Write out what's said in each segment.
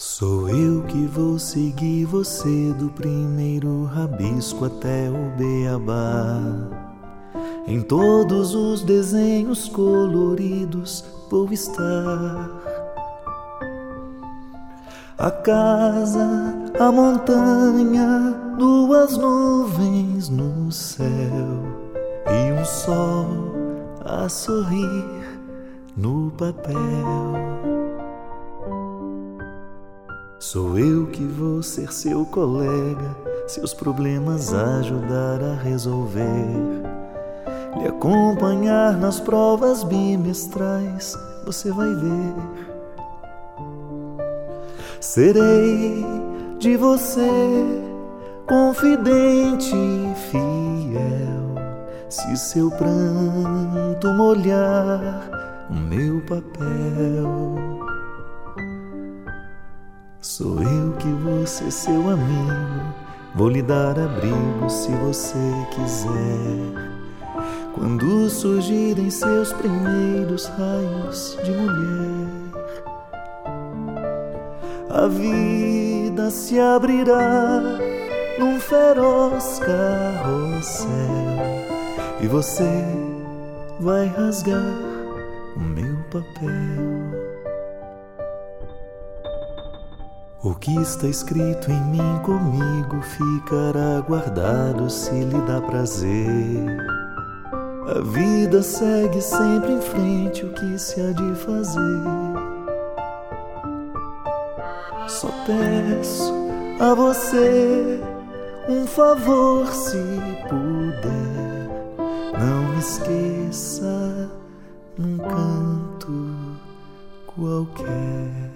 Sou eu que vou seguir você do primeiro rabisco até o beabá. Em todos os desenhos coloridos vou estar. A casa, a montanha, duas nuvens no céu e um sol a sorrir no papel. Sou eu que vou ser seu colega, seus problemas ajudar a resolver, lhe acompanhar nas provas bimestrais, você vai ver. Serei de você confidente e fiel, se seu pranto molhar o meu papel. Sou eu que vou ser seu amigo, vou lhe dar abrigo se você quiser, quando surgirem seus primeiros raios de mulher. A vida se abrirá num feroz carrossel e você vai rasgar o meu papel. O que está escrito em mim comigo ficará guardado se lhe dá prazer. A vida segue sempre em frente, o que se há de fazer? Só peço a você um favor, se puder, não me esqueça num canto qualquer.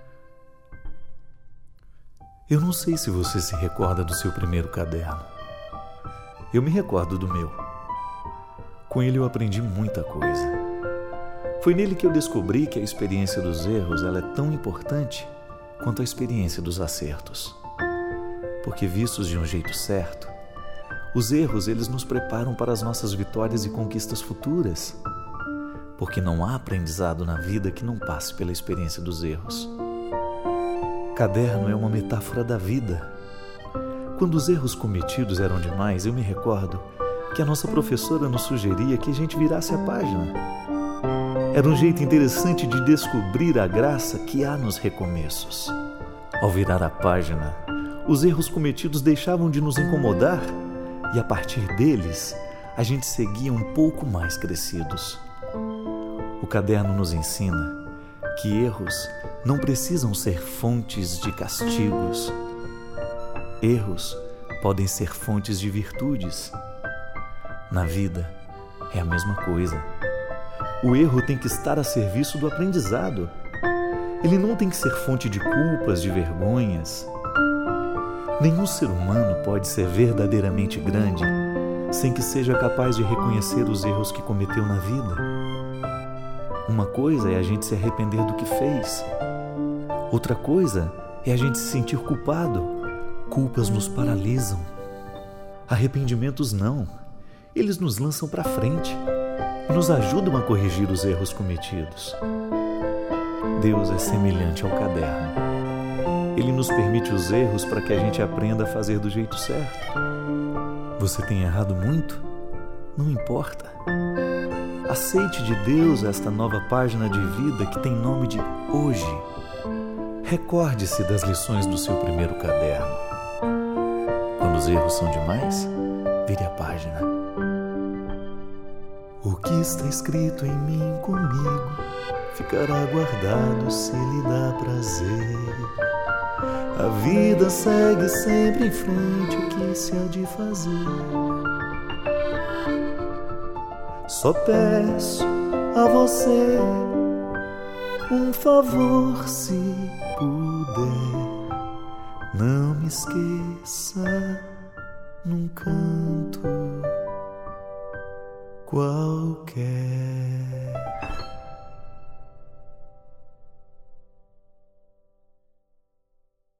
Eu não sei se você se recorda do seu primeiro caderno. Eu me recordo do meu. Com ele eu aprendi muita coisa. Foi nele que eu descobri que a experiência dos erros ela é tão importante quanto a experiência dos acertos. Porque vistos de um jeito certo, os erros eles nos preparam para as nossas vitórias e conquistas futuras. Porque não há aprendizado na vida que não passe pela experiência dos erros. Caderno é uma metáfora da vida. Quando os erros cometidos eram demais, eu me recordo que a nossa professora nos sugeria que a gente virasse a página. Era um jeito interessante de descobrir a graça que há nos recomeços. Ao virar a página, os erros cometidos deixavam de nos incomodar e, a partir deles, a gente seguia um pouco mais crescidos. O caderno nos ensina que erros não precisam ser fontes de castigos. Erros podem ser fontes de virtudes. Na vida é a mesma coisa. O erro tem que estar a serviço do aprendizado. Ele não tem que ser fonte de culpas, de vergonhas. Nenhum ser humano pode ser verdadeiramente grande sem que seja capaz de reconhecer os erros que cometeu na vida. Uma coisa é a gente se arrepender do que fez. Outra coisa é a gente se sentir culpado. Culpas nos paralisam. Arrependimentos não. Eles nos lançam para frente e nos ajudam a corrigir os erros cometidos. Deus é semelhante ao caderno. Ele nos permite os erros para que a gente aprenda a fazer do jeito certo. Você tem errado muito? Não importa. Aceite de Deus esta nova página de vida que tem nome de hoje. Recorde-se das lições do seu primeiro caderno. Quando os erros são demais, vire a página. O que está escrito em mim comigo ficará guardado se lhe dá prazer. A vida segue sempre em frente, o que se há de fazer? Só peço a você um favor, se puder, não me esqueça num canto qualquer.